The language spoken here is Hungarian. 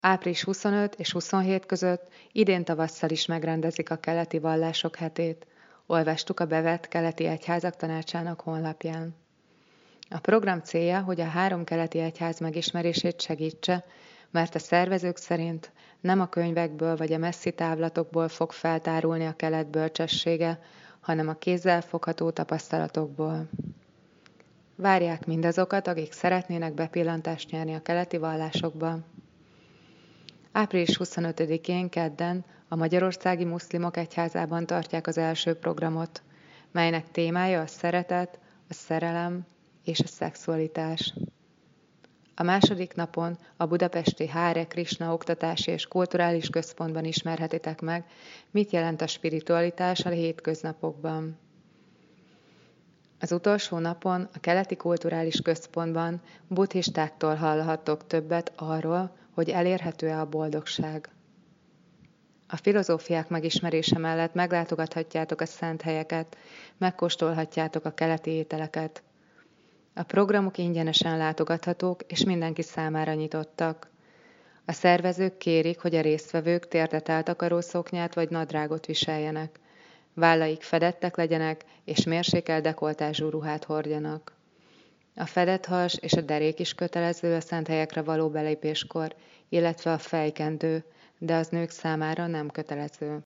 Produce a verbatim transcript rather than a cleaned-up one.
április huszonötödike és huszonhétedike között idén tavasszal is megrendezik a keleti vallások hetét, olvastuk a bevett keleti egyházak tanácsának honlapján. A program célja, hogy a három keleti egyház megismerését segítse, mert a szervezők szerint nem a könyvekből vagy a messzi távlatokból fog feltárulni a kelet bölcsessége, hanem a kézzel fogható tapasztalatokból. Várják mindazokat, akik szeretnének bepillantást nyerni a keleti vallásokba. április huszonötödikén kedden a Magyarországi Muszlimok Egyházában tartják az első programot, melynek témája a szeretet, a szerelem és a szexualitás. A második napon a budapesti Hare Krishna Oktatási és Kulturális Központban ismerhetitek meg, mit jelent a spiritualitás a hétköznapokban. Az utolsó napon a Keleti Kulturális Központban buddhistáktól hallhattok többet arról, hogy elérhető-e a boldogság. A filozófiák megismerése mellett meglátogathatjátok a szent helyeket, megkóstolhatjátok a keleti ételeket. A programok ingyenesen látogathatók, és mindenki számára nyitottak. A szervezők kérik, hogy a résztvevők térdet eltakaró szoknyát vagy nadrágot viseljenek, vállaik fedettek legyenek, és mérsékelt dekoltázsú ruhát hordjanak. A fedett has és a derék is kötelező a szent helyekre való belépéskor, illetve a fejkendő, de az nők számára nem kötelező.